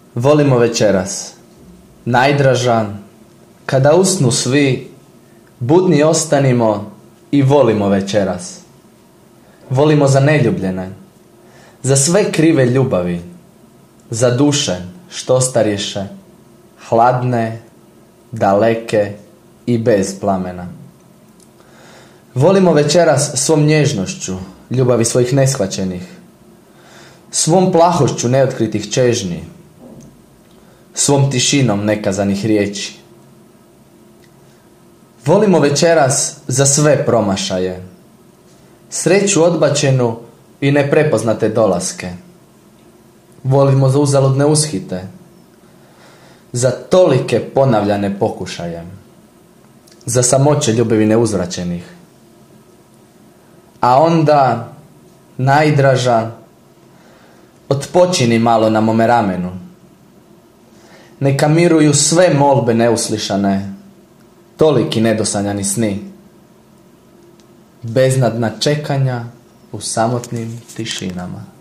Volimo večeras, najdraža, kada usnu svi, budni ostanimo i volimo večeras. Volimo za neljubljene, za sve krive ljubavi, za duše što ostarješe, hladne, daleke i bez plamena. Volimo večeras svom nježnošću, ljubavi svojih neshvaćenih, svom plahošću neotkritih čežnji, svom tišinom nekazanih riječi. Volimo večeras za sve promašaje, sreću odbačenu i neprepoznate dolaske. Volimo za uzaludne ushite, za tolike ponavljane pokušaje, za samoće ljubavi neuzvraćenih. A onda, najdraža, otpočini malo na mome ramenu. Neka miruju sve molbe neuslišane, toliki nedosanjani sni, beznadna čekanja u samotnim tišinama.